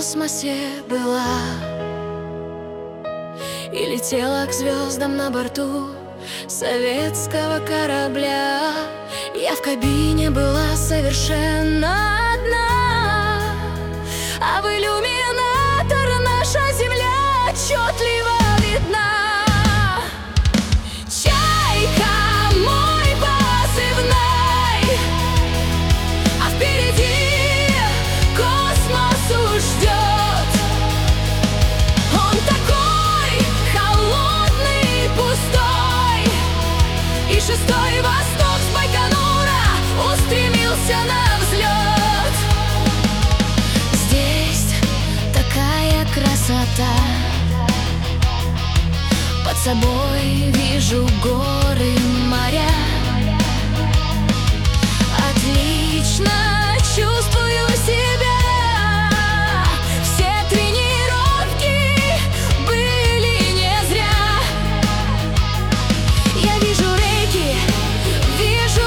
космосе была и летела к звездам на борту советского корабля. Я в кабине была совершенно одна, а в иллюминатор наша земля отчетливо видна. Чайка мой позывной, а впереди космос ждет. Он такой холодный, пустой, и шестой восток с Байконура устремился на взлет. Здесь такая красота, под собой вижу горы, моря. Отлично чувствую себя. Все тренировки были не зря. Я вижу реки, вижу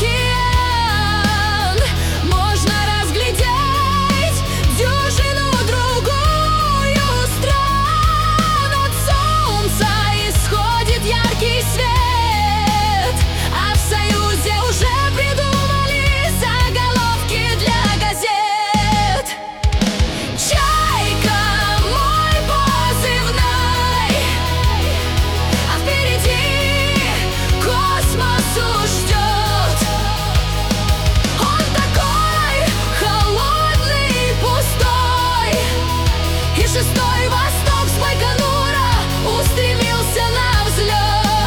океан. Можно разглядеть дюжину другую стран. От солнца исходит яркий свет, а в Союзе уже придумали заголовки для газет. Чайка мой позывной, а впереди космос ждет. Он такой холодный, пустой, и шестой восток с Байконура устремился на взлет.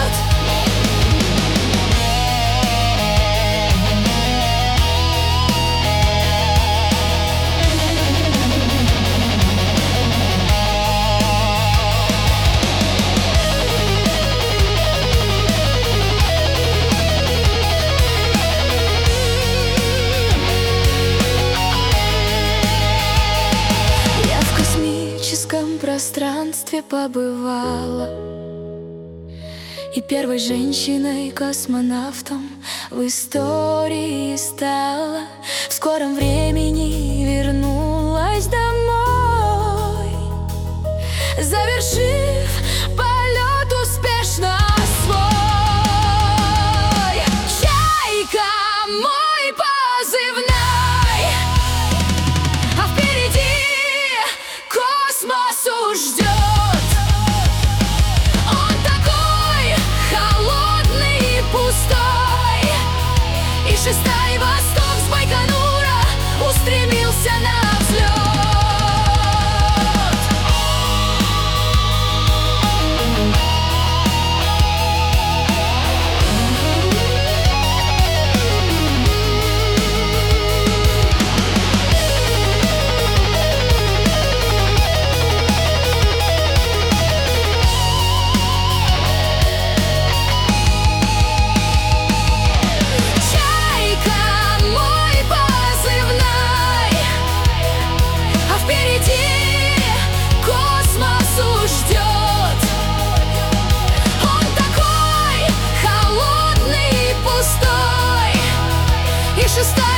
Я в космическом пространстве побывала и первой женщиной-космонавтом в истории стала. В скором времени вернулась домой, завершив полет успешно свой. Чайка мой позывной, а впереди космос ждет. Он такой холодный, пустой, и шестой восток с Байконура устремился на взлет. Чайка мой позывной, а впереди космос ждет. Он такой холодный, пустой, и шестой